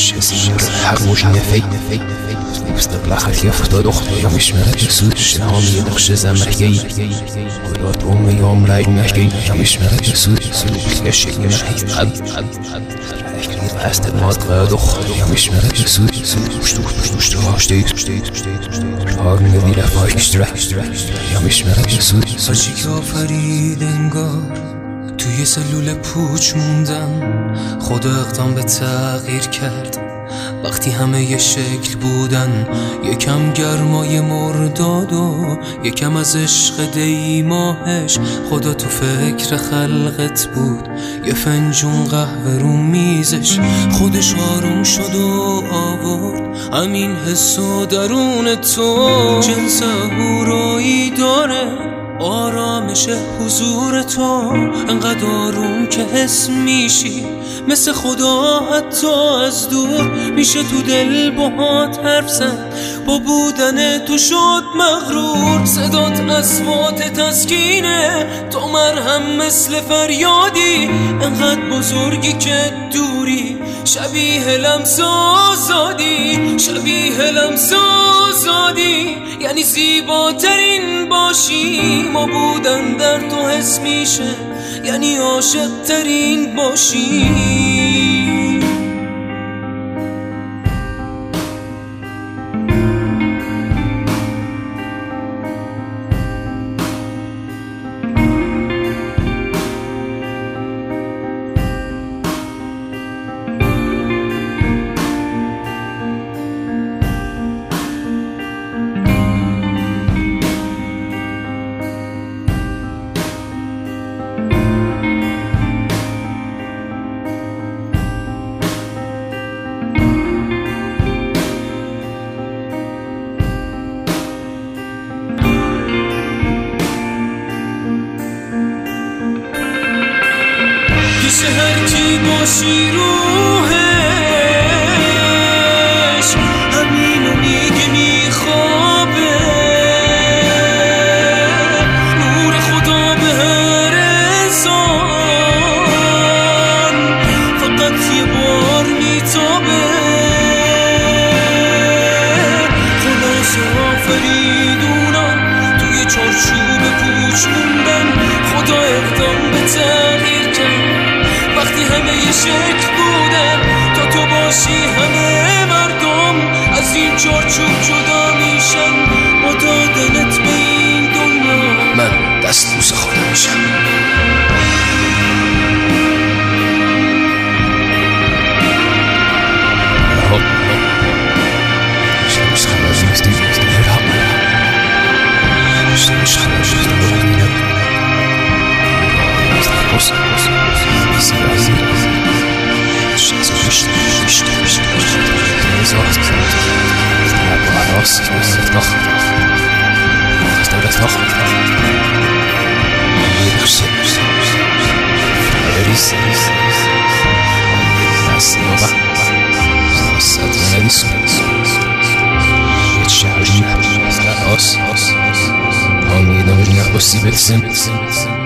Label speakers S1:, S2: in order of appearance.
S1: حق وجهي في استطلاع اليافط ضخ يوم يشمرك سود الشام ينقش زمحكي ولات أمي يوم لا يمحكي يوم يشمرك سود يشك محيط قد أست الماضغ ضخ يوم يشمرك سود هاگن دیره فایشتره یا میشمرک سود
S2: آجی که آفرید انگار توی سلول پوچ موندم خدا اقدام به تغییر کرد وقتی همه یه شکل بودن یکم گرمای مرداد و یکم از عشق دی ماهش خدا تو فکر خلقت بود یه فنجون قهوه رو میزش خودش آروم شد و آورد همین حس و درون تو جنس هورایی داره آرامش حضور تو انقدر آروم که حس میشی مثل خدا حتی از دور میشه تو دل باهات حرف زد با بودن تو شد مغرور صدات اصوات تسکینه تو مرهم مثل فریادی انقدر بزرگی که دوری شبیه لمس آزادی شبیه لمس آزادی یعنی زیباترین باشی ما بودن در تو حس میشه یعنی عاشق ترین باشی پیش هر کی باشی روحش همینو میگه میخوابه نور خدا به هر انسان فقط یه بار میتابه خلاص آفریدونم توی چارچوب پوچ موندن خدا اقدام به تغییر کرد وقتی همه یه شکل بودن تا تو باشی همه مردم از این چارچوب جدا میشن با دادنت به این دنیا
S1: من دست بوس خودم میشم شمش خلاص نیستی شمش خلاص Hamid Amir Nahbasi Betsim